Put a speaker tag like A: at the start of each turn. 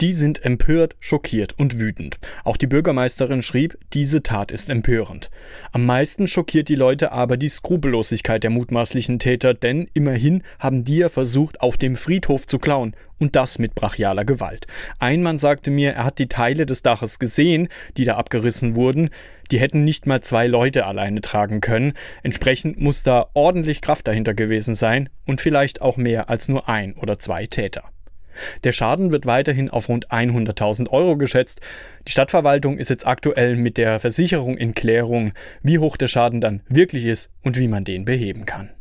A: Die sind empört, schockiert und wütend. Auch die Bürgermeisterin schrieb, diese Tat ist empörend. Am meisten schockiert die Leute aber die Skrupellosigkeit der mutmaßlichen Täter, denn immerhin haben die ja versucht, auf dem Friedhof zu klauen. Und das mit brachialer Gewalt. Ein Mann sagte mir, er hat die Teile des Daches gesehen, die da abgerissen wurden. Die hätten nicht mal 2 Leute alleine tragen können. Entsprechend muss da ordentlich Kraft dahinter gewesen sein und vielleicht auch mehr als nur 1 oder 2 Täter. Der Schaden wird weiterhin auf rund 100.000 Euro geschätzt. Die Stadtverwaltung ist jetzt aktuell mit der Versicherung in Klärung, wie hoch der Schaden dann wirklich ist und wie man den beheben kann.